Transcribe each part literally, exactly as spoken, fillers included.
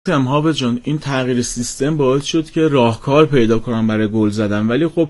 تمهاب جان این تغییر سیستم باعث شد که راهکار پیدا کنن برای گل زدن، ولی خب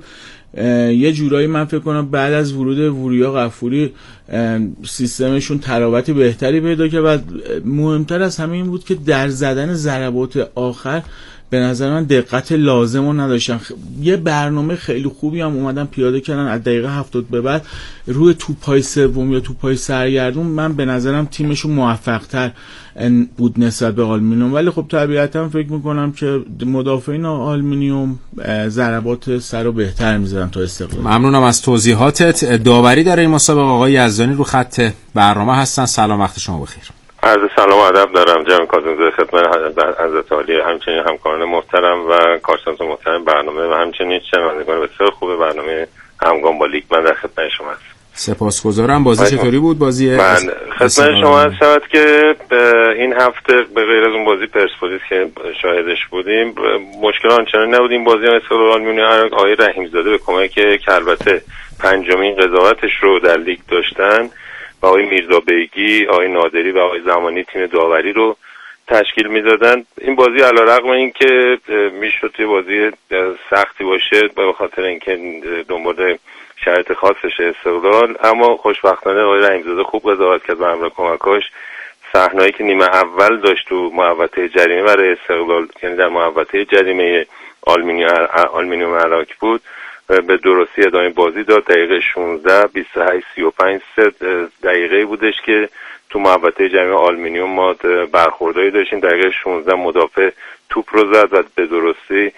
یه جورایی من فکر کنم بعد از ورود وریا غفوری سیستمشون تراوت بهتری پیدا کرد و مهمتر از همه این بود که در زدن ضربات آخر به نظر من دقت لازم رو نداشتن. یه برنامه خیلی خوبی هم اومدن پیاده کردن از دقیقه هفتاد به بعد روی توپای سوم یا توپای سرگردون. من به نظرم تیمشون موفق تر بود نسبت به آلومینیوم، ولی خب طبیعتا فکر میکنم که مدافعین آلومینیوم ضربات سر رو بهتر میزدن تا استقلال. ممنونم از توضیحاتت. داوری در این مسابقه آقای یزدانی رو خط برنامه هستن. سلام، وقت شما بخیر. عرض سلام و ادب دارم جناب کاظمی، خدمت حضرت عالی، همچنین همکاران محترم و کارشناس محترم برنامه و همچنین شنوندگان بسیار خوب برنامه همگام با لیگ. من در خدمت شما هستم. سپاسگزارم. بازی چطوری بود؟ بازی من خدمت شما هستم که این هفته به غیر از اون بازی پرسپولیس که شاهدش بودیم مشکل آنچنانی نبود. این بازی استقلال آلومینیوم آقای رحیم‌زاده به کمک که البته پنجمین قضاوتش رو در لیگ داشتن و آقای میرزا بیگی، آقای نادری و آقای زمانی تیم داوری رو تشکیل می‌دادن. این بازی علیرغم اینکه میشد یه بازی سختی باشه به خاطر اینکه دنبال شرایط خاصش استقلال، اما خوشبختانه آقای رحیم‌زاده خوب قضاوت کرد و همراه کمکاش صحنه‌ای که نیمه اول داشت تو محوطه جریمه برای استقلال، یعنی در محوطه جریمه آلومینیوم عراق بود، به درستی ادامه بازی داد. دقیقه شانزده بیست و هشت سی و پنج دقیقه بودش که تو محوطه جریمه آلومینیوم ما برخوردایی داشتیم. دقیقه شانزده مدافع توپ رو زد و به درستی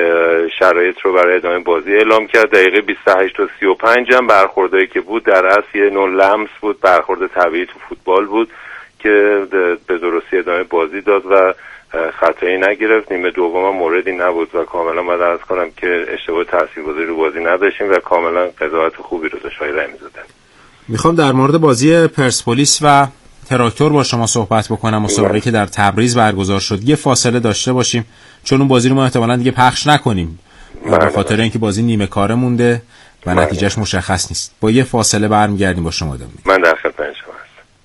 شرایط رو برای ادامه بازی اعلام کرد. دقیقه بیست و هشت و سی و پنج هم برخوردایی که بود در اصل یه نوع لمس بود، برخورد طبیعی تو فوتبال بود که به درستی ادامه بازی داد و خطایی نگرفت. نیمه دوم موردی نبود و کاملا باید عرض کنم که اشتباه تاثیرگذاری رو بازی نداشتیم و کاملا قضاوت خوبی رو داشت رای می‌زدن. میخوام در مورد بازی پرسپولیس و تراکتور با شما صحبت بکنم، مسابقه‌ای که در تبریز برگزار شد. یه فاصله داشته باشیم چون اون بازی رو ما احتمالاً دیگه پخش نکنیم به خاطر اینکه بازی نیمه کاره مونده و نتیجهش مشخص نیست. با یه فاصله برمیگردیم با شما. دارم من در خدمت شما.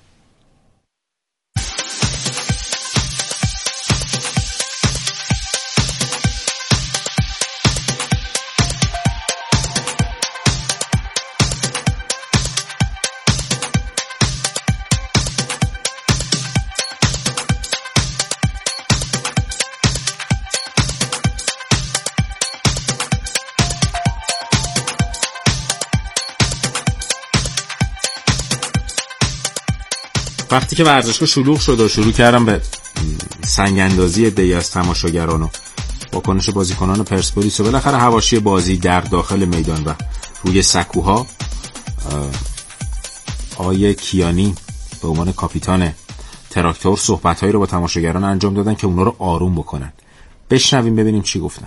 وقتی که ورزشگاه شلوغ شد و شروع کردم به سنگ اندازی عده‌ای از تماشاگران و واکنش بازیکنان پرسپولیس و بالاخره حواشی بازی در داخل میدان و روی سکوها، آقای کیانی به عنوان کاپیتان تراکتور صحبت‌هایی رو با تماشاگران انجام دادن که اونا رو آروم بکنن. بشنویم ببینیم چی گفتن.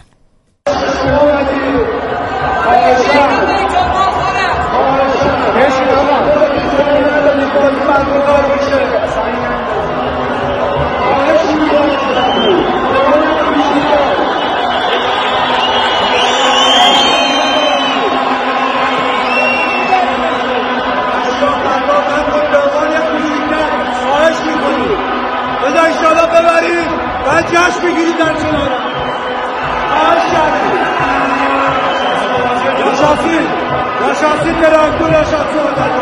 جشن بگیرید در کنار نشاستی نشاستی تراکتور نشاستی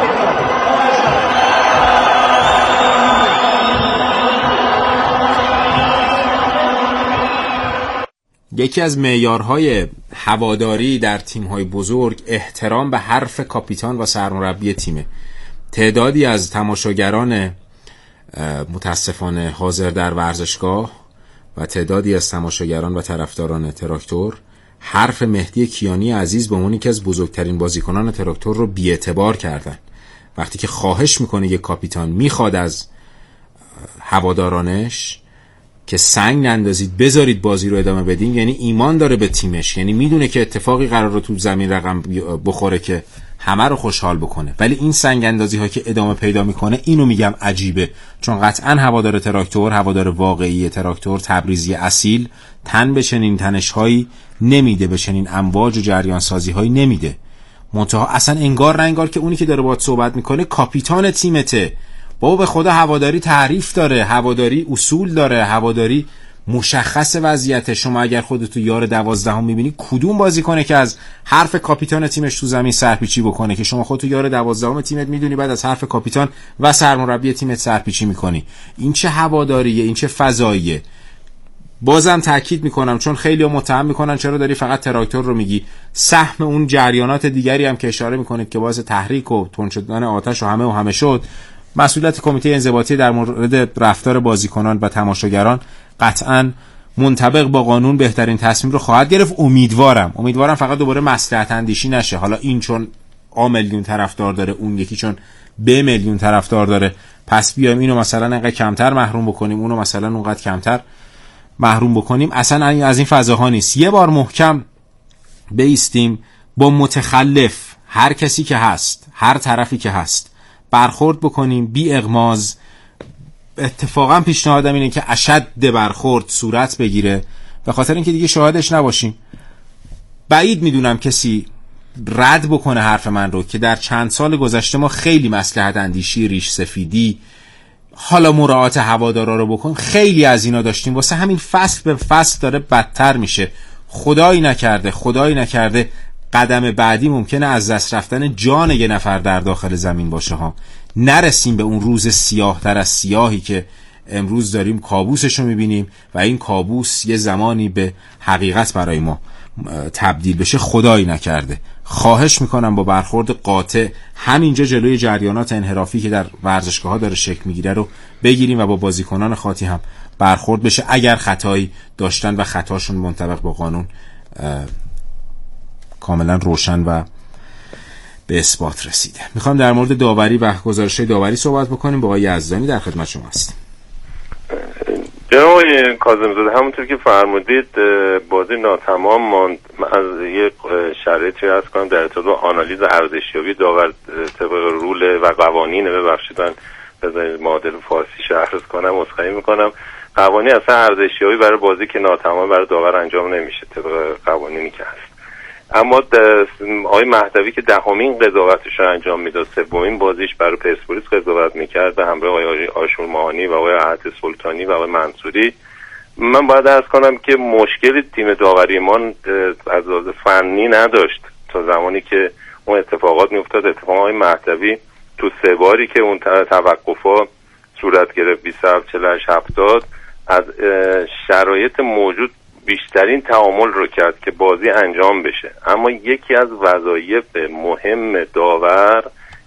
یکی از معیارهای هواداری در تیم‌های بزرگ احترام به حرف کاپیتان و سرمربی تیمه. تعدادی از تماشاگران متاسفانه حاضر در ورزشگاه و تعدادی از تماشاگران و طرفداران تراکتور حرف مهدی کیانی عزیز به عنوان یکی از بزرگترین بازیکنان تراکتور رو بی‌اعتبار کردن. وقتی که خواهش میکنه یک کاپیتان میخواد از هوادارانش که سنگ نندازید بذارید بازی رو ادامه بدین، یعنی ایمان داره به تیمش، یعنی میدونه که اتفاقی قراره تو زمین رقم بخوره که همه رو خوشحال بکنه، ولی این سنگ اندازی ها که ادامه پیدا میکنه اینو میگم عجیبه. چون قطعا هوادار تراکتور، هوادار واقعی تراکتور، تبریزی اصیل، تن به چنین تنش هایی نمیده، به چنین امواج و جریان سازی هایی نمیده. منتها اصلا انگار نه انگار که اونی که داره باهات صحبت میکنه کاپیتان تیمته. بابا به خدا هواداری تعریف داره، هواداری اصول داره، هواداری مشخص وضعیت. شما اگر خودتو یار دوازدهم میبینی، کدوم بازیکنه که از حرف کاپیتان تیمش تو زمین سرپیچی بکنه که شما خودتو یار دوازدهم تیمت میدونی، بعد از حرف کاپیتان و سرمربی تیمت سرپیچی میکنی؟ این چه هواداریه؟ این چه فضاییه؟ بازم تاکید میکنم، چون خیلی متهم میکنن چرا داری فقط تراکتور رو میگی، سهم اون جریانات دیگری هم که اشاره میکنید که باعث تحریک و تند شدن آتش و همه و همه شد، مسئولیت کمیته انضباطی در مورد رفتار بازیکنان و تماشاگران قطعاً منطبق با قانون بهترین تصمیم رو خواهد گرفت. امیدوارم امیدوارم فقط دوباره مصلحت اندیشی نشه، حالا این چون آ میلیون طرفدار داره، اون یکی چون ب میلیون طرفدار داره، پس بیایم اینو مثلا انقدر کمتر محروم بکنیم، اونو مثلا اونقدر کمتر محروم بکنیم. اصلا از این فضاها نیست. یه بار محکم بایستیم، با متخلف، هر کسی که هست، هر طرفی که هست، برخورد بکنیم بی اغماض. اتفاقا پیشنهادم اینه که اشد برخورد صورت بگیره، به خاطر اینکه دیگه شاهدش نباشیم. بعید میدونم کسی رد بکنه حرف من رو که در چند سال گذشته ما خیلی مصلحت اندیشی، ریش سفیدی، حالا مراعات هوادارا رو بکن، خیلی از اینا داشتیم. واسه همین فصل به فصل داره بدتر میشه. خدایی نکرده خدایی نکرده قدم بعدی ممکنه از دست رفتن جان یه نفر در داخل زمین باشه ها. نرسیم به اون روز سیاه تر از سیاهی که امروز داریم کابوسش رو میبینیم و این کابوس یه زمانی به حقیقت برای ما تبدیل بشه. خدایی نکرده. خواهش میکنم با برخورد قاطع همینجا جلوی جریانات انحرافی که در ورزشگاه ها داره شکل میگیره رو بگیریم و با بازیکنان خاطی هم برخورد بشه اگر خطایی داشتن و خطاشون منطبق با قانون کاملا روشن و به اثبات رسیده. میخوام در مورد داوری و گزارش‌های داوری صحبت بکنیم. با آقای یزدانی در خدمت شما هستیم. جناب آقای کاظمی‌زاده، همونطور که فرمودید بازی ناتمام ماند. از یک شرایطی هست کنم در ارتباط با آنالیز ارزشیابی داور طبق رول و قوانین، ببخشید من بذارید معادل فارسی شرح کنم، عذرخواهی میکنم، قوانین اصلا ارزشیابی برای بازی که ناتمام برای داور انجام نمیشه طبق قوانینی که هست. اما آقای مهدوی که دهمین قضاوتش رو انجام میداد، سومین بازیش برای پرسپولیس قضاوت میکرد به همراه آقای آشورماهانی و آقای احد سلطانی و آقای منصوری، من باید عرض کنم که مشکلی تیم داوری ما از لحاظ فنی نداشت تا زمانی که اون اتفاقات میافتاد. اتفاقا آقای مهدوی تو سه باری که اون توقفا صورت گرفت بیست و هفت چهل و هشت هفتاد از شرایط موجود بیشترین تعامل رو کرد که بازی انجام بشه. اما یکی از وظایف مهم داور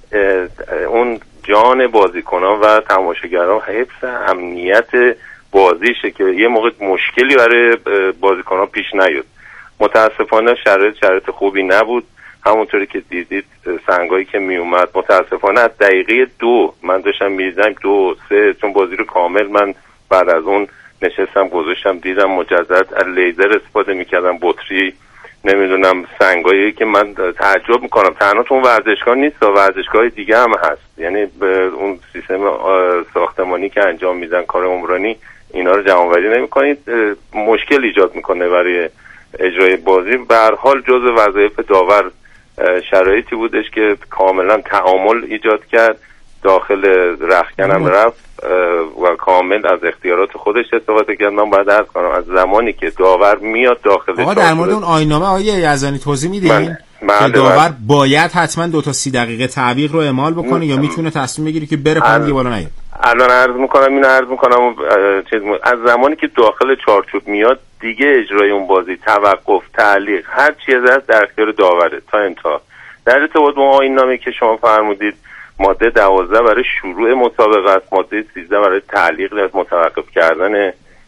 اون جان بازیکنان و تماشاگران حفظ امنیت بازیشه که یه موقع مشکلی برای بازیکنان پیش نیاد. متاسفانه شرایط شرایط خوبی نبود، همونطوری که دیدید سنگایی که می اومد متاسفانه از دقیقه دو من داشتم می‌دیدم دو سه، چون بازی رو کامل من بعد از اون نشستم گذاشتم دیدم مجدد از لیزر استفاده میکردم، بطری، نمیدونم سنگایی که من تعجب میکنم تنها تو اون ورزشگاه نیست، ورزشگاه دیگه هم هست. یعنی به اون سیستم ساختمانی که انجام میدن کار عمرانی اینا رو جمع‌آوری نمیکنید، مشکل ایجاد میکنه برای اجرای بازی. به هر حال جزء وظایف داور شرایطی بودش که کاملا تعامل ایجاد کرد، داخل رختکن هم رفت و کامل از اختیارات خودش استفاده کرد. من باید عرض کنم از زمانی که داور میاد داخل آقا در مورد اون آیین‌نامه آقای یزدانی توضیح میدین که داور باید حتما دو تا سی دقیقه تعویق رو اعمال بکنه یا میتونه تصمیم بگیری که بره پایین بالا نیاد؟ الان عرض میکنم اینو عرض میکنم چیز از زمانی که داخل چارچوب میاد دیگه اجرای اون بازی، توقف، تعلیق، هر چیزی هست در اختیار داوره تا انتها. در ارتباط با آیین‌نامه که شما فرمودید ماده دوازده برای شروع مسابقه است، ماده سیزده برای تعلیق از متوقف کردن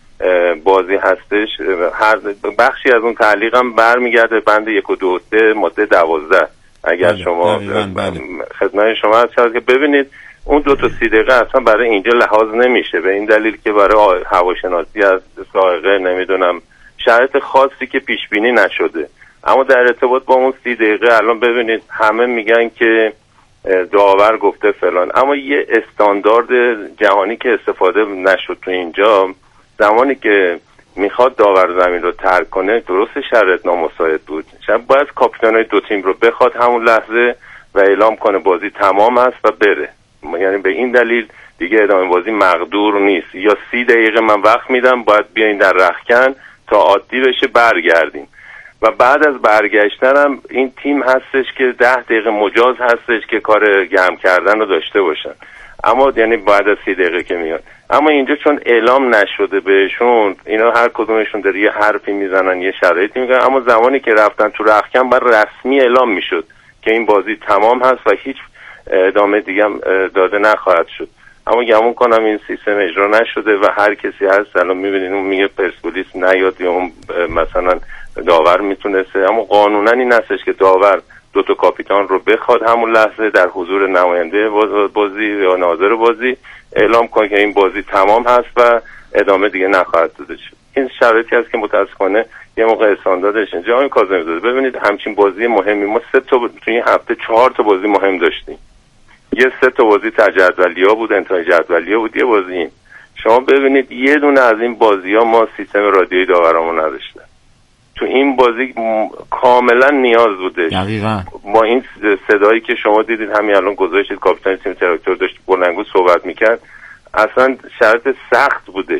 بازی هستش. هر بخشی از اون تعلیق هم برمیگرده بند یک و دو سه ماده دوازده. اگر بله، شما بله. خدمت شما هست که ببینید اون دو تا سی دقیقه اصلا برای اینجا لحاظ نمیشه، به این دلیل که برای هواشناسی از سائقه نمیدونم شرایط خاصی که پیش بینی نشده. اما در ارتباط با اون سی دقیقه الان ببینید همه میگن که داور گفته فلان، اما یه استاندارد جهانی که استفاده نشد تو اینجا، زمانی که میخواد داور زمین رو ترک کنه درست شرایط نامساعد بود، شاید باید کاپیتانای دو تیم رو بخواد همون لحظه و اعلام کنه بازی تمام است و بره. یعنی به این دلیل دیگه ادامه بازی مقدور نیست، یا سی دقیقه من وقت میدم باید بیاین در رختکن تا عادی بشه برگردیم و بعد از برگشتنم این تیم هستش که ده دقیقه مجاز هستش که کار گرم کردن رو داشته باشن، اما یعنی بعد از سی دقیقه که میاد. اما اینجا چون اعلام نشده بهشون، اینا هر کدومشون داره یه حرفی میزنن یه شرایطی میگن، اما زمانی که رفتن تو رختکن بر رسمی اعلام میشد که این بازی تمام هست و هیچ ادامه دیگه هم داده نخواهد شد. اما گمون کنم این سیستم اجرا نشده و هر کسی هست الان میبینید اون میگه پرسپولیس نیاد یا اون مثلا داور میتونسته، اما قانونا این هستش که داور دو تا کاپیتان رو بخواد همون لحظه در حضور نماینده بازی یا ناظر بازی اعلام کنه که این بازی تمام هست و ادامه دیگه نخواهد داده شد. این شرایطی هست که متاسفانه یه موقع استانداردش اینجا آقای کاظمی زاده ببینید همچین بازی مهمی ما سه تا تو این هفته چهار تا بازی مهم داشتیم، یه سه تا بازی تجدولیا بود، انتهای جدولیا بود، یه بازی این. شما ببینید یه دونه از این بازی‌ها ما سیستم رادیویی داورامون نداشته. تو این بازی م... کاملا نیاز بوده. دقیقاً ما این صدایی که شما دیدید همین الان گذاشتید کاپیتان تیم تراکتور داشت بلندگو صحبت میکرد، اصلا شرط سخت بودش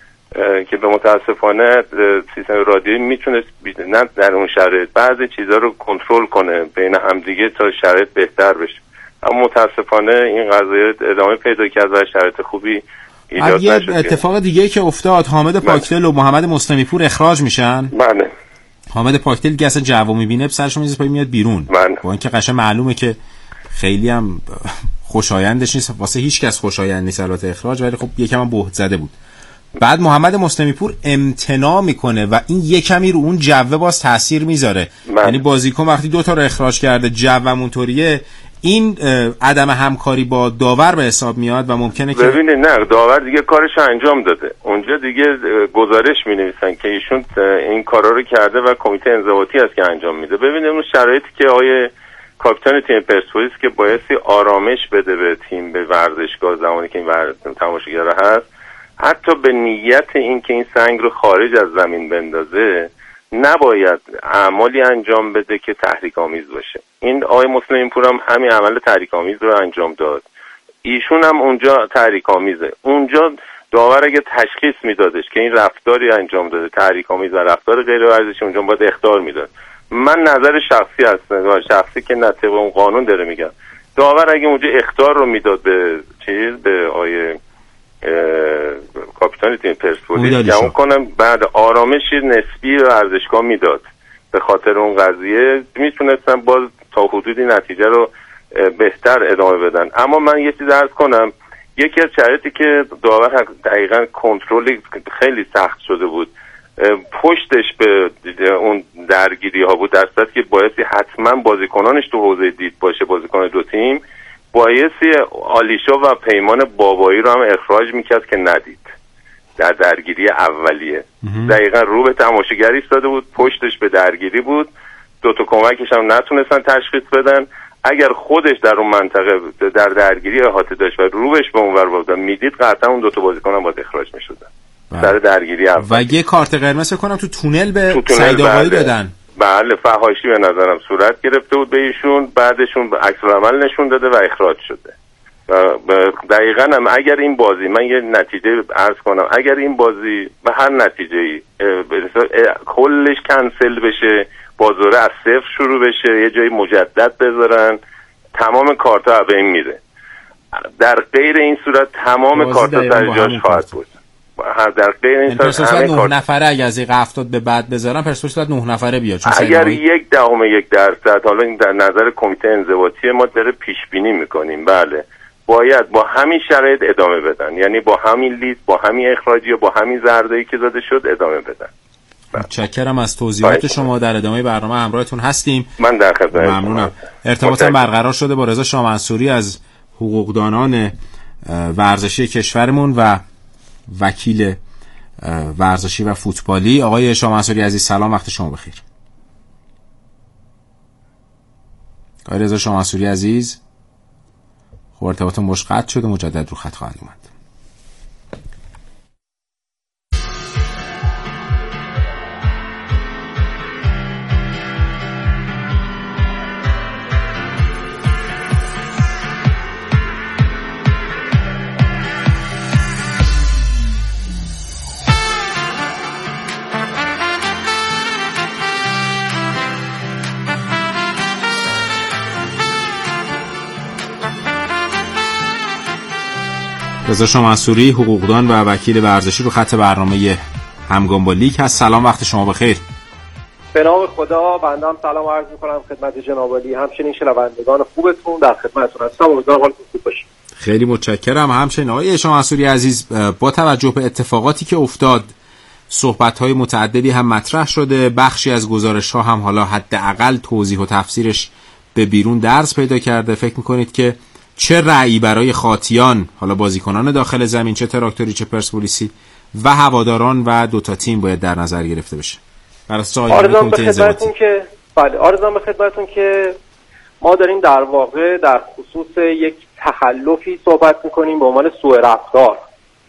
که به متاسفانه سیستم رادیویی میتونست نه در اون شرایط بعضی چیزا رو کنترل کنه بین همدیگه تا شرایط بهتر بشه، اما متاسفانه این قضیه ادامه پیدا کرد و شرایط خوبی ایجاد یه نشد. اتفاق دیگه که افتاد حامد پاکدل و محمد مصطفی پور اخراج میشن. بله. حامد پاکدل که اصلا جوو میبینه سرش میذاره پای میاد بیرون. بله. با اینکه قشنگ معلومه که خیلی هم خوشایندش نیست، واسه هیچ کس خوشایند نیست البته اخراج، ولی خب یکم هم بهت زده بود. بعد محمد مصطفی پور امتناع میکنه و این یکمی رو اون جوه باز تاثیر میذاره. یعنی بازیکن وقتی دو تا رو اخراج کرده جوم اونطوریه، این عدم همکاری با داور به حساب میاد و ممکنه که ببینید نه داور دیگه کارش انجام داده، اونجا دیگه گزارش مینویسن که ایشون این کارا رو کرده و کمیته انضباطی است که انجام میده. ببینید اون شرایطی که آیه کاپیتان تیم پرسپولیس که بایستی آرامش بده به تیم به ورزشگاه زمانی که این تماشاگر هست، حتی به نیت این که این سنگ رو خارج از زمین بندازه نباید اعمالی انجام بده که تحریک آمیز باشه. این آقای مسلمین پور هم همین عمل تحریک آمیز رو انجام داد، ایشون هم اونجا تحریک آمیزه. اونجا داور اگه تشخیص میدادش که این رفتاری انجام داده تحریک آمیز و رفتار غیر ورزشی، اونجا باید اخطار میداد. من نظر شخصی هست، شخصی که نه طبق اون قانون داره میگم، داور اگه اونجا اخطار رو میداد به چیز به آیه کاپیتان تیم پرسپولیس گمون کنم بعد آرامشی نسبی به ورزشگاه میداد، به خاطر اون قضیه میتونستن باز تا حدودی نتیجه رو بهتر ادامه بدن. اما من یه چیز عرض کنم، یکی از شرایطی که داور دقیقاً کنترلی خیلی سخت شده بود پشتش به اون درگیری ها بود، در صورتی که بایستی حتما بازیکنانش تو حوزه دید باشه، بازیکن دو تیم بایستی آلیشا و پیمان بابایی رو هم اخراج میکرد که ندید در درگیری اولیه. دقیقا رو به تماشاگر ایستاده بود، پشتش به درگیری بود، دو تا کمکش هم نتونستن تشخیص بدن. اگر خودش در اون منطقه در درگیری احاطه داشت و روبش به اونور بود میدید قطعا اون دو تا بازیکن هم باید اخراج میشدن در درگیری اول. و یه کارت قرمز کنم تو تونل به سعید آقایی دادن. بله فحاشی به نظرم صورت گرفته بود به ایشون، بعدشون عکس العمل نشون داده و اخراج شده. و دقیقاً هم اگر این بازی من یه نتیجه عرض کنم، اگر این بازی به هر نتیجه‌ای کلش کنسل بشه، بازوره از صفر شروع بشه، یه جایی مجدد بذارن، تمام کارتا به این میره. در غیر این صورت تمام کارتا سر جاش خواهد بود. در غیر این صورت همه نه نفره اگه از این هفتاد به بعد بذارن پرسپولیس نه نفره بیاد. اگر یک دهم یک درصد، حالا این در نظر کمیته انضباطی ما داره پیش بینی میکنیم، بله باید با همین شرایط ادامه بدن، یعنی با همین لیست، با همین اخراجی و با همین ضربه‌ای که زده شد ادامه بدن. متشکرم از توضیحات شما، در ادامه برنامه همراهتون هستیم. من در خدمت ممنونم. ارتباطم برقرار شده با رضا شاه منصوری از حقوقدانان ورزشی کشورمون و وکیل ورزشی و فوتبالی. آقای شاه منصوری عزیز سلام، وقت شما بخیر. آقای رضا شاه منصوری عزیز، خب ارتباطم باش قطع شده، مجدد رو خط خواهند اومد. رضا شامنصوری حقوقدان و وکیل ورزشی رو خط برنامه همگام با لیگ هست. سلام، وقت شما بخیر. به نام خدا، بنده هم سلام عرض می‌کنم خدمت جناب عالی، همچنین شنوندگان خوبتون در خدمتتون هستم. امیدوارم حالتون خوب باشه. خیلی متشکرم. همچنین آقای شامنصوری عزیز، با توجه به اتفاقاتی که افتاد صحبت‌های متعددی هم مطرح شده، بخشی از گزارش‌ها هم حالا حداقل توضیح و تفسیرش به بیرون درز پیدا کرده. فکر می‌کنید که چه رأیی برای خاطیان، حالا بازیکنان داخل زمین، چه تراکتوری چه پرسپولیسی و هواداران و دوتا تیم باید در نظر گرفته بشه؟ آرزوام به خدمتتون که بله آرزوام به خدمتتون که ما داریم در واقع در خصوص یک تخلفی صحبت می‌کنیم به عنوان سوء رفتار،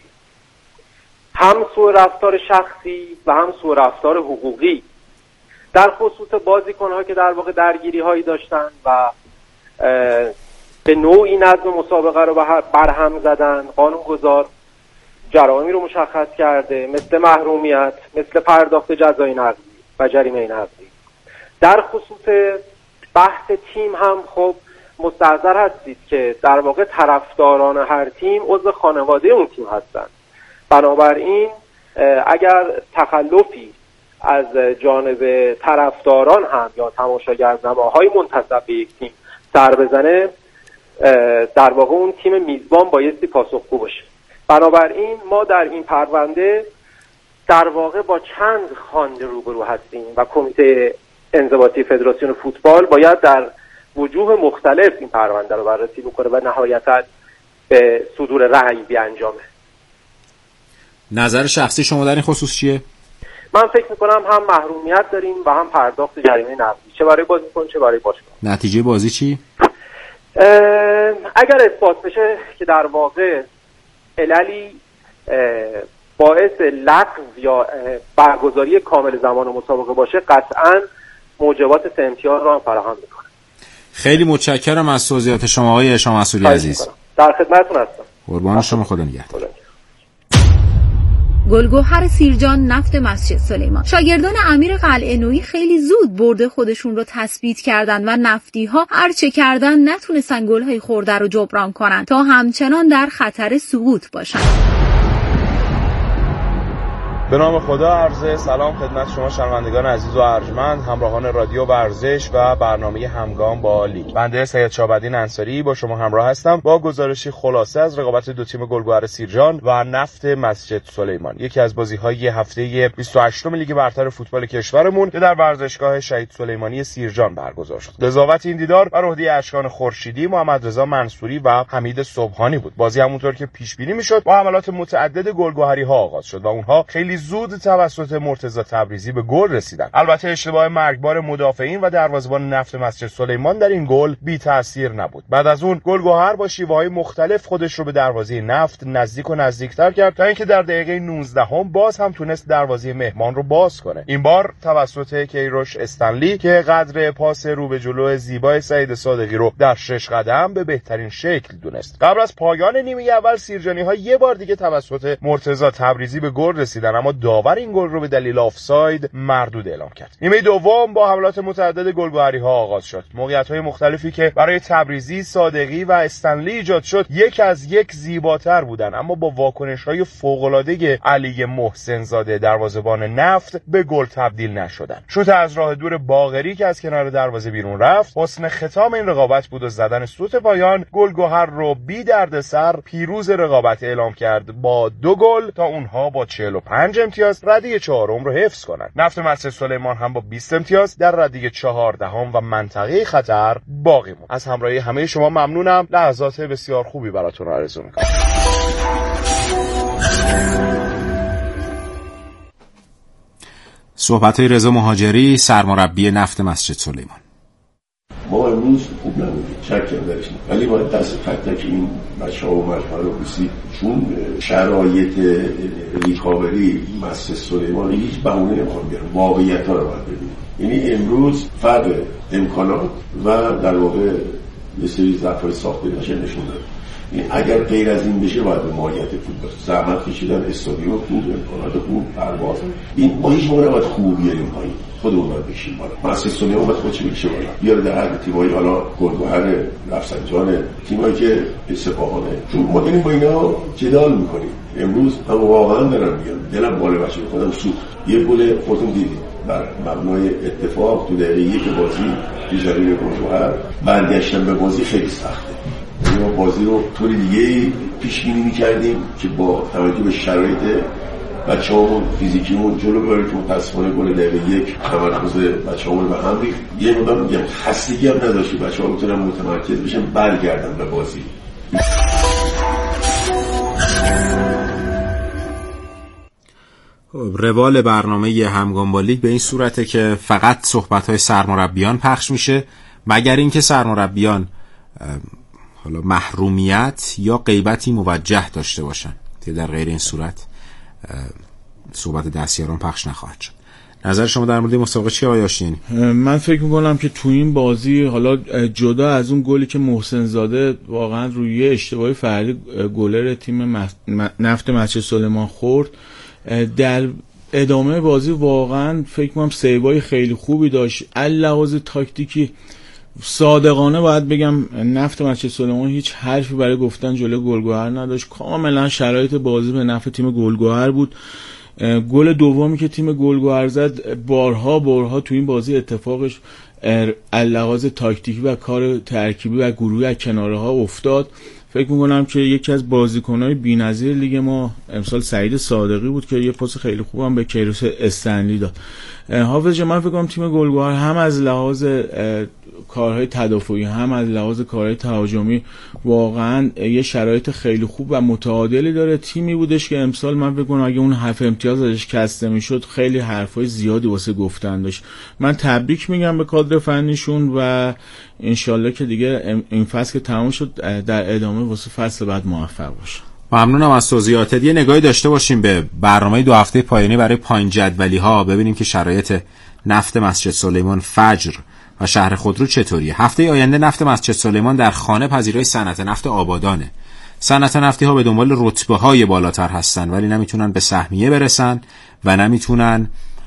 هم سوء رفتار شخصی و هم سوء رفتار حقوقی در خصوص بازیکن‌ها که در واقع درگیری‌هایی داشتن و به نوعی نظم مسابقه رو برهم زدن. قانونگذار جرائمی رو مشخص کرده، مثل محرومیت، مثل پرداخت جزای نقدی و جریمه نقدی. در خصوص بحث تیم هم خب مستحضر هستید که در واقع طرفداران هر تیم عضو خانواده اون تیم هستند. بنابراین اگر تخلفی از جانب طرفداران هم یا تماشاگرنماهای منتسب به یک تیم سر بزنه، در واقع اون تیم میزبان بایستی پاسخگو باشه. بنابراین ما در این پرونده در واقع با چند خوانده روبرو هستیم و کمیته انضباطی فدراسیون فوتبال باید در وجوه مختلف این پرونده رو بررسی بکنه و نهایتاً به صدور رأی بیانجامه. نظر شخصی شما در این خصوص چیه؟ من فکر میکنم هم محرومیت داریم و هم پرداخت جریمه نقدی، چه برای بازیکن چه برای باشگاه. نتیجه بازی چی؟ اگر اثبات بشه که در واقع عللی باعث لغو یا برگزاری کامل زمان مسابقه باشه، قطعاً موجبات سه امتیاز رو هم فراهم میکنه. خیلی متشکرم از توضیحات شما آقای شامنصوری عزیز. در خدمتتون هستم. قربان شما، خدا نگهدار. گلگهر سیرجان نفت مسجد سلیمان. شاگردان امیر قلعه نویی خیلی زود برده خودشون رو تثبیت کردن و نفتی ها هر چه کردن نتونستن گل‌های خورده رو جبران کنن تا همچنان در خطر سقوط باشن. به نام خدا، عرض سلام خدمت شما شنوندگان عزیز و ارجمند، همراهان رادیو ورزش و برنامه همگام با لیگ. بنده سید شعب‌الدین انصاری با شما همراه هستم با گزارشی خلاصه از رقابت دو تیم گلگهر سیرجان و نفت مسجد سلیمان، یکی از بازی‌های هفته بیست و هشتم لیگ برتر فوتبال کشورمون که در ورزشگاه شهید سلیمانی سیرجان برگزار شد. قضاوت این دیدار بر عهده اشکان خورشیدی، محمد رضا منصوری و حمید صبحانی بود. بازی همونطور که پیش بینی می‌شد با حملات متعدد گلگهری‌ها آغاز شد و اونها خیلی زود توسط مرتضی تبریزی به گل رسیدند. البته اشتباه مرگبار مدافعین و دروازه‌بان نفت مسجد سلیمان در این گل بی تأثیر نبود. بعد از اون گلگهر با شیوه‌های مختلف خودش رو به دروازه نفت نزدیک و نزدیکتر کرد تا اینکه در دقیقه نوزده هم باز هم تونست دروازه مهمان رو باز کنه. این بار توسط کیروش استنلی که قدر پاس رو به جلو زیبای سعید صادقی رو در شش قدم به بهترین شکل دونست. قبل از پایان نیمه اول سیرجانی‌ها یه بار دیگه توسط مرتضی تبریزی به گل رسیدن، اما داور این گل رو به دلیل آفساید مردود اعلام کرد. نیمه دوم با حملات متعدد گلگهری‌ها آغاز شد. موقعیت‌های مختلفی که برای تبریزی، صادقی و استنلی ایجاد شد یک از یک زیباتر بودند، اما با واکنش‌های فوق‌العاده علی محسن زاده دروازه‌بان نفت به گل تبدیل نشدند. شوت از راه دور باقری که از کنار دروازه بیرون رفت حسن ختام این رقابت بود و زدن سوت پایان گلگهر رو بی دردسر پیروز رقابت اعلام کرد با دو گل تا اونها با چهل و پنج امتیاز ردیه چهارم رو حفظ کنند. نفت مسجد سلیمان هم با بیست امتیاز در ردیه چهاردهم و منطقه خطر باقی موند. از همراهی همه شما ممنونم. لحظات بسیار خوبی براتون آرزو می‌کنم. صحبت‌های رضا مهاجری، سرمربی نفت مسجد سلیمان. ما امروز خوب نبودیم، شک درش نیست، ولی باید دست تک تک این بچه‌ها و مجموعه رو بسید، چون شرایط ریکاوری مسجد سلیمان هیچ بهونه نمیخوام بیارم، واقعیت‌ها رو باید ببینیم. یعنی امروز فرق امکانات و در واقع یه سری ضعف‌های ساختاری نشون داد. اگر غیر از این بشه باید به ماهیت فوتبال زحمت کشیدن، استادیوم خوب، امکانات خوب، پرواز، این ما هیچ موقع نباید خوب بیاریم پایین، خودمون باید بکشیم بالا. مسجد سلیمان باید خودش بکشه بالا، بیاره در هر تیمایی، حالا گلگهر، رفسنجان، تیمایی که سپاهانه، چون ما داریم با اینا جدال میکنیم. امروز من واقعا دارم میگم دلم بالا بچه خودم سوخت. یه گل خودتون دیدید بر مبنای اتفاق تو دقیقه یک بازی بیزاری گلگهر برگشتن به بازی خیلی سخته. ما بازی رو طوری دیگه پیش بینی می‌کردیم که با توجه به شرایط بچه‌هامون فیزیکیمون جلو ببریم که متأسفانه گل دقیقه یک تمرکز بچه‌هامون به هم ریخت. یه مقدار میگم خستگی هم نداشت، بچه‌ها بتونن متمرکز بشن برگردن به بازی. روال برنامه همگام با لیگ به این صورته که فقط صحبت‌های سرمربیان پخش میشه، مگر اینکه سرمربیان حالا محرومیت یا غیبتی موجه داشته باشن، که در غیر این صورت صحبت دستیاران پخش نخواهد شد. نظر شما در مورد مسابقه چیه آقای آشتیانی؟ من فکر میکنم که تو این بازی حالا جدا از اون گلی که محسن زاده واقعا روی اشتباهی فردی گلر تیم نفت مسجد سلیمان خورد، در ادامه بازی واقعا فکر میکنم سیوای خیلی خوبی داشت. لحاظ تاکتیکی صادقانه باید بگم نفت مسجد سلیمان هیچ حرفی برای گفتن جلوی گلگهر نداشت، کاملا شرایط بازی به نفع تیم گلگهر بود. گل دومی که تیم گلگهر زد بارها بارها تو این بازی اتفاقش لحاظ تاکتیکی و کار ترکیبی و گروهی از کناره ها افتاد. فکر میکنم که یکی از بازیکنهای بی‌نظیر لیگ ما امسال سعید صادقی بود که یه پاس خیلی خوبم به کیروش استنلی داد. حافظ جان، من فکر کنم تیم گلگهر هم از لحاظ کارهای تدافعی هم از لحاظ کارهای تهاجمی واقعا یه شرایط خیلی خوب و متعادلی داره. تیمی بودش که امسال من فکر کنم اگه اون هفت امتیاز ازش کسته میشد خیلی حرفای زیادی واسه گفتن داشت. من تبریک میگم به کادر فنیشون و انشالله که دیگه این فصل که تموم شد در ادامه واسه فصل بعد موفق باشه. ممنونم از توضیحاتت. یه نگاهی داشته باشیم به برنامه دو هفته پایانی برای پایین جدولی ها، ببینیم که شرایط نفت مسجد سلیمان، فجر و شهر خودرو چطوریه. هفته آینده نفت مسجد سلیمان در خانه پذیرای صنعت نفت آبادانه. صنعت نفتی ها به دنبال رتبه های بالاتر هستن ولی نمیتونن به سهمیه برسن و نمیتونن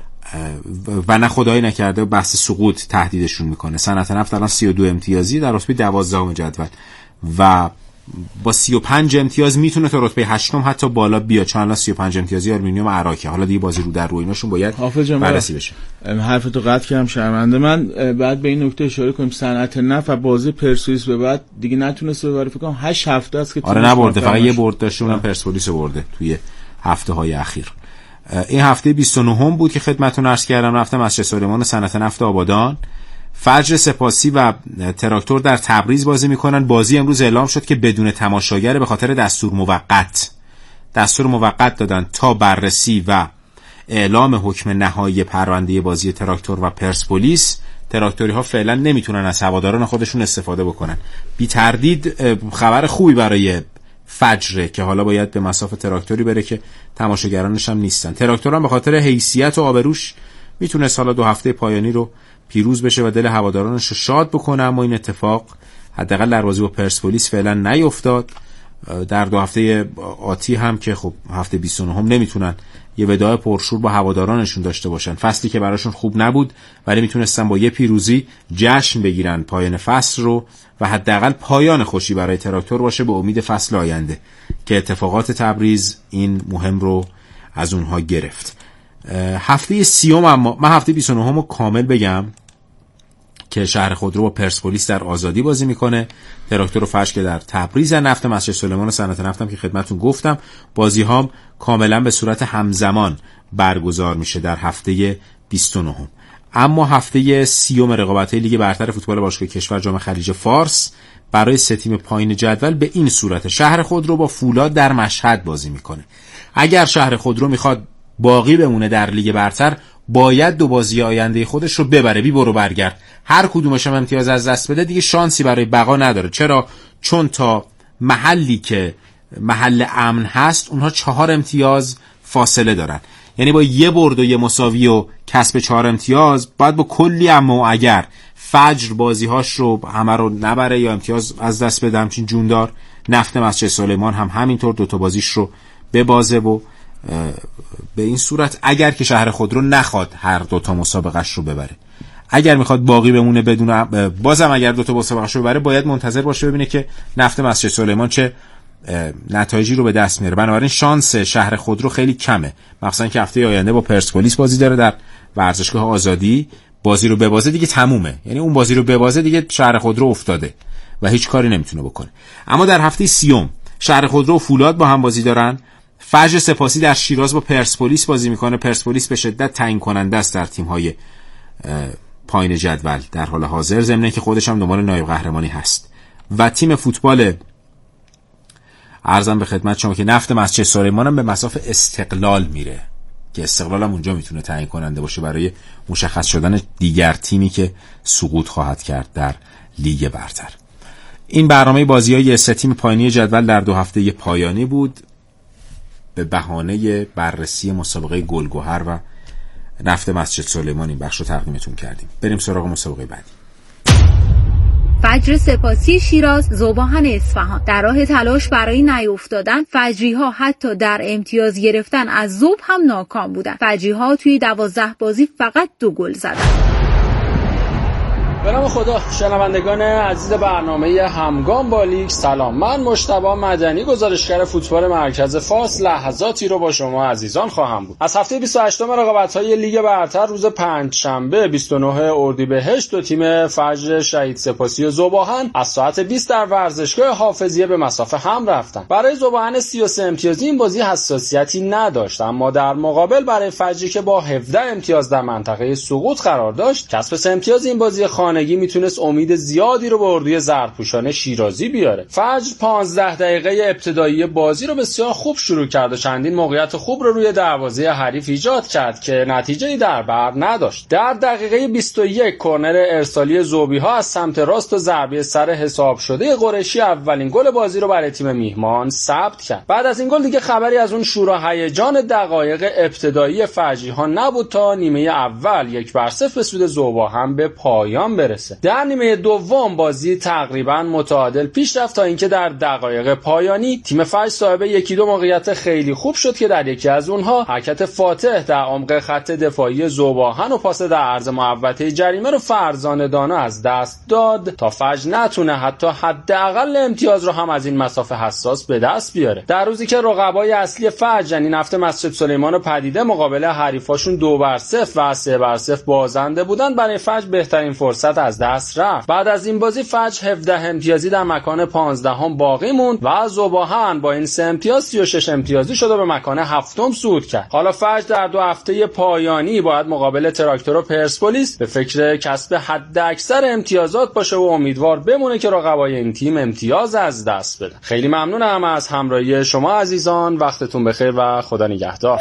و نه خدایی نکرده بحث سقوط تهدیدشون میکنه. صنعت نفت الان سی و دو امتیازی در رتبه دوازدهم جدول و با سی و پنج امتیاز میتونه تا رتبه هشتم حتی بالا بیاد، چون الان سی و پنج امتیازی آلومینیوم عراقه. حالا دیگه بازی رو در رو ایناشون باید بررسی بشه. حرفتو قطع کردم، شرمنده من. بعد به این نکته اشاره کنیم صنعت نفت و بازی پرسپولیس به بعد دیگه نتونسته ببره، فکر کنم هشت هفته است که آره نبرده، فقط یه برد داشته، اونم پرسپولیس برده توی هفته های اخیر. این هفته بیست و نه بود که خدمتتون عرض کردم رفتم مسجد سلیمان صنعت نفت آبادان. فجر سپاسی و تراکتور در تبریز بازی میکنن. بازی امروز اعلام شد که بدون تماشاگر به خاطر دستور موقت دستور موقت دادن تا بررسی و اعلام حکم نهایی پرونده بازی تراکتور و پرسپولیس. تراکتوری ها فعلا نمیتونن از هواداران خودشون استفاده بکنن. بی تردید خبر خوبی برای فجر که حالا باید به مساف تراکتوری بره که تماشاگرانش هم نیستن. تراکتور هم به خاطر حیثیت و آبروش میتونه سال دو هفته پایانی رو پیروز بشه و دل هوادارانش رو شاد بکنه، اما این اتفاق حداقل در بازی با پرسپولیس فعلا نیفتاد. در دو هفته آتی هم که خب هفته بیست و نه هم نمیتونن یه وداع پرشور با هوادارانشون داشته باشن. فصلی که براشون خوب نبود ولی میتونستن با یه پیروزی جشن بگیرن پایان فصل رو و حداقل پایان خوشی برای تراکتور باشه به امید فصل آینده که اتفاقات تبریز این مهم رو از اونها گرفت. هفته سیوم اما من هفته بیست و نه رو کامل بگم که شهر خودرو با پرسپولیس در آزادی بازی میکنه. تراکتور و فجر که در تبریز، نفت مسجد سلیمان و صنعت نفتم که خدمتتون گفتم. بازی هام کاملا به صورت همزمان برگزار میشه در هفته بیست و نه. اما هفته سیوم رقابت‌های لیگ برتر فوتبال باشگاه کشور جام خلیج فارس برای سه تیم پایین جدول به این صورت: شهر خودرو با فولاد در مشهد بازی میکنه. اگر شهر خودرو میخواد باقی بمونه در لیگ برتر باید دو بازی آینده خودش رو ببره، بی برو برگرد. هر کدومش هم امتیاز از دست بده دیگه شانسی برای بقا نداره. چرا؟ چون تا محلی که محل امن هست اونها چهار امتیاز فاصله دارن، یعنی با یه برد و یه مساوی و کسب چهار امتیاز باید با کلی اما و اگر فجر بازیهاش رو همه رو نبره یا امتیاز از دست بده، همچین جوندار نفت مسجد سلیمان هم همینطور دوتا بازیش رو ببازه و به این صورت اگر که شهر خودرو نخواد هر دوتا مسابقهش رو ببره، اگر میخواد باقی بمونه بدون بازم اگر دوتا مسابقهش رو ببره باید منتظر باشه ببینه که نفت مسجد سلیمان چه نتایجی رو به دست میاره. بنابراین شانس شهر خودرو خیلی کمه، مخصوصا که هفته آینده با پرسپولیس بازی داره در ورزشگاه آزادی. بازی رو ببازه دیگه تمومه، یعنی اون بازی رو ببازه دیگه شهر خودرو افتاده و هیچ کاری نمیتونه بکنه. اما در هفته سیوم شهر خودرو و فولاد با هم بازی دارن. فجر سپاسی در شیراز با پرسپولیس بازی میکنه. پرسپولیس به شدت تعیین کننده است در تیم‌های پایین جدول در حال حاضر، ضمن که خودش هم دنبال نایب قهرمانی هست. و تیم فوتبال عرضم به خدمت شما که نفت مسجد سلیمان هم به مساف استقلال میره که استقلال هم اونجا میتونه تعیین کننده باشه برای مشخص شدن دیگر تیمی که سقوط خواهد کرد در لیگ برتر. این برنامه بازی‌های سه تیم پایینی جدول در دو هفته پایانی بود به بهانه بررسی مسابقه گلگهر و نفت مسجد سلیمان. این بخش رو تقدیمتون کردیم. بریم سراغ مسابقه بعدی. فجر سپاسی شیراز ذوباهن اصفهان. در راه تلاش برای نیافتادن، فجری‌ها حتی در امتیاز گرفتن از ذوب هم ناکام بودند. فجری‌ها توی دوازده بازی فقط دو گل زدند. به نام خدا. شنوندگان عزیز برنامه همگام با لیگ سلام. من مجتبی مدنی، گزارشگر فوتبال مرکز فاس، لحظاتی رو با شما عزیزان خواهم بود. از هفته بیست و هشتم رقابت‌های لیگ برتر روز پنجشنبه بیست و نه اردیبهشت دو تیم فجر شهید سپاسی و ذوباهن از ساعت بیست در ورزشگاه حافظیه به مسافه هم رفتند. برای ذوباهن سی و سه امتیازی این بازی حساسیتی نداشت، اما در مقابل برای فجری که با هفده امتیاز در منطقه سقوط قرار داشت، کسب سه امتیاز این بازی خانگی میتونست امید زیادی رو به اردوی زرپوشان شیرازی بیاره. فجر پانزده دقیقه ابتدایی بازی رو بسیار خوب شروع کرد و چندین موقعیت خوب رو روی دروازه حریف ایجاد کرد که نتیجه‌ای در بر نداشت. در دقیقه بیست و یک کرنر ارسالی ذوبی‌ها از سمت راست و ضربه سر حساب شده قریشی اولین گل بازی رو برای تیم میهمان ثبت کرد. بعد از این گل دیگه خبری از اون شور و هیجان دقایق ابتدایی فجری‌ها نبود تا نیمه اول یک بر صفر به سود ذوباهن به پایان برسه. در نیمه دوم بازی تقریبا متعادل پیش رفت تا اینکه در دقایق پایانی تیم فجر صاحب یکی دو موقعیت خیلی خوب شد که در یکی از اونها حرکت فاتح در عمق خط دفاعی ذوباهن و پاس در عرض محوطه جریمه رو فرزانه دانا از دست داد تا فجر نتونه حتی حداقل امتیاز رو هم از این مسافه حساس به دست بیاره. در روزی که رقبای اصلی فجر یعنی نفت مسجد سلیمان و پدیده مقابل حریفاشون دو بر صفر و سه بر صفر بازنده بودن، برای فجر بهترین فرصت از دست رفت. بعد از این بازی فجر هفده امتیازی در مکان پانزدهم باقی موند و ذوباهن با این سه امتیاز سی و شش امتیازی شد و به مکان هفتم صعود کرد. حالا فجر در دو هفته پایانی باید مقابل تراکتور و پرسپولیس به فکر کسب حداکثر امتیازات باشه و امیدوار بمونه که رقبای این تیم امتیاز از دست بدن. خیلی ممنونم از همراهی شما عزیزان، وقتتون بخیر و خدا نگهدار.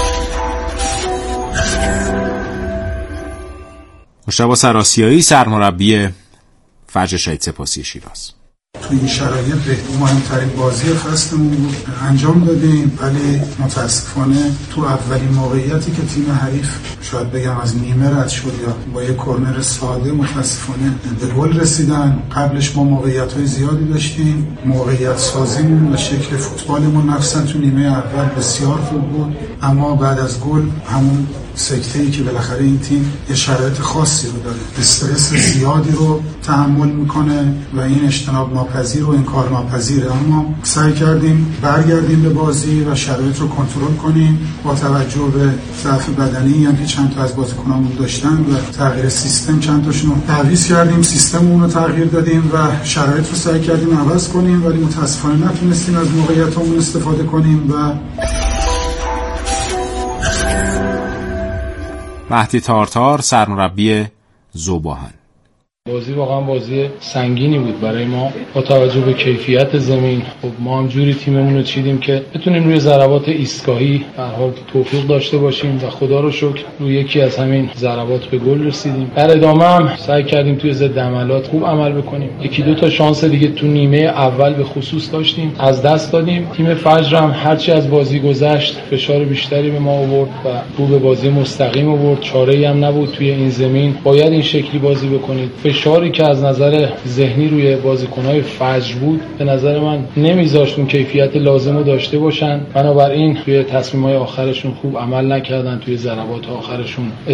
مجتبی سراسیایی، سرمربی فجر شهید سپاسی شیراز. تو این شرایط بهترین مهمترین بازی فصلمون بود انجام دادیم، ولی متاسفانه تو اولین موقعیتی که تیم حریف شاید بگم از نیمه رد شد یا با یک کرنر ساده متاسفانه به گل رسیدن. قبلش ما موقعیت‌های زیادی داشتیم، موقعیت سازیمون و شکل فوتبالمون نفساً تو نیمه اول بسیار خوب بود، اما بعد از گل همون سکته‌ای که بالاخره این تیم یه شرایط خاصی رو داره، استرس زیادی رو تحمل میکنه و این اجتناب ناپذیر و انکار ناپذیره. اما سعی کردیم برگردیم به بازی و شرایط رو کنترل کنیم با توجه به ضعف بدنی هم که چند تا از بازیکنامون داشتن و تغییر سیستم چند تاشون رو تعویض کردیم، سیستممون رو تغییر دادیم و شرایط رو سعی کردیم عوض کنیم، ولی متاسفانه نتونستیم از موقعیتامون استفاده کنیم. و مهدی تارتار، سرمربی ذوباهن. بازی واقعا بازی سنگینی بود برای ما با توجه به کیفیت زمین. خب ما هم جوری تیممون رو چیدیم که بتونیم روی ضربات ایستگاهی به هر حال توفیق داشته باشیم و خدا رو شکر روی یکی از همین ضربات به گل رسیدیم. در ادامه هم سعی کردیم توی ضد حملات خوب عمل بکنیم. یکی دو تا شانس دیگه تو نیمه اول به خصوص داشتیم، از دست دادیم. تیم فجر هم هرچی از بازی گذشت فشار بیشتری به ما آورد و رو به بازی مستقیم آورد. چاره‌ای هم نبود توی این زمین، باید این شکلی بازی بکنید. فشاری که از نظر ذهنی روی بازیکن‌های فجر بود به نظر من نمیذاشت اون کیفیت لازم رو داشته باشن، بنابراین توی تصمیم‌های آخرشون خوب عمل نکردن، توی ضربات آخرشون